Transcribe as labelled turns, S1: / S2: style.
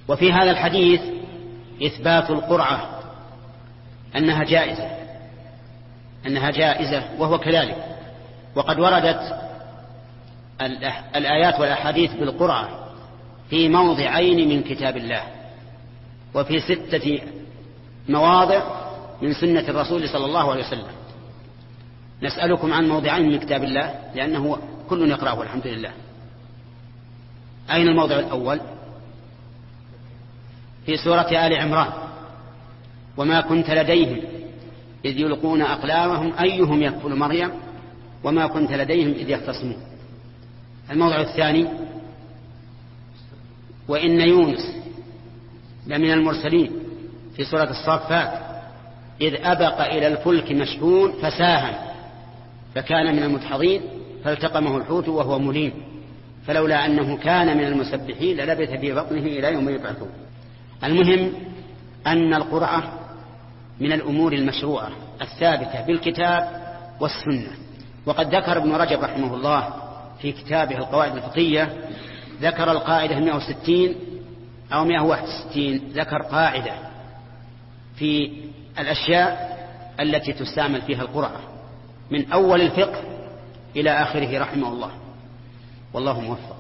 S1: وفي هذا الحديث إثبات القرعة أنها جائزة وهو كذلك. وقد وردت الآيات والأحاديث بالقرعة في موضعين من كتاب الله، وفي 6 مواضع من سنة الرسول صلى الله عليه وسلم. نسألكم عن موضعين من كتاب الله لأنه كل يقرأه والحمد لله. أين الموضع الأول؟ في سورة آل عمران: وما كنت لديهم إذ يلقون أقلامهم أيهم يكفل مريم وما كنت لديهم إذ يختصمون. الموضع الثاني: وإن يونس لمن المرسلين، في سورة الصافات: إذ أبق إلى الفلك مشحون فساهم فكان من المدحضين فالتقمه الحوت وهو مليم فلولا أنه كان من المسبحين للبث في بطنه إلى يوم يبعثون. المهم أن القرعة من الأمور المشروعة الثابتة بالكتاب والسنة. وقد ذكر ابن رجب رحمه الله في كتابه القواعد الفقهية، ذكر القاعدة 160 أو 161، ذكر قاعدة في الأشياء التي تستعمل فيها القرعة من أول الفقه إلى آخره رحمه الله، والله موفق.